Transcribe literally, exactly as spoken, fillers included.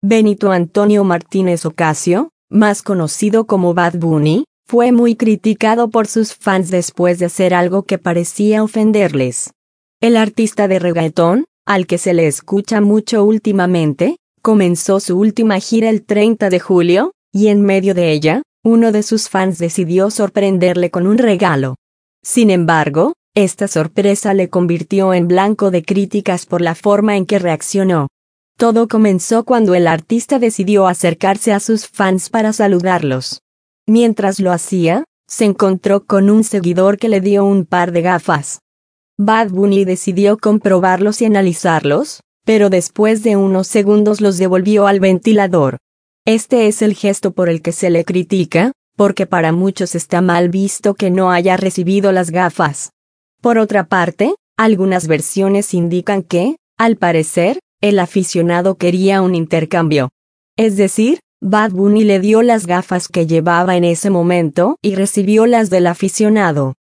Benito Antonio Martínez Ocasio, más conocido como Bad Bunny, fue muy criticado por sus fans después de hacer algo que parecía ofenderles. El artista de reggaetón, al que se le escucha mucho últimamente, comenzó su última gira el treinta de julio, y en medio de ella, uno de sus fans decidió sorprenderle con un regalo. Sin embargo, esta sorpresa le convirtió en blanco de críticas por la forma en que reaccionó. Todo comenzó cuando el artista decidió acercarse a sus fans para saludarlos. Mientras lo hacía, se encontró con un seguidor que le dio un par de gafas. Bad Bunny decidió comprobarlos y analizarlos, pero después de unos segundos los devolvió al ventilador. Este es el gesto por el que se le critica, porque para muchos está mal visto que no haya recibido las gafas. Por otra parte, algunas versiones indican que, al parecer, el aficionado quería un intercambio. Es decir, Bad Bunny le dio las gafas que llevaba en ese momento y recibió las del aficionado.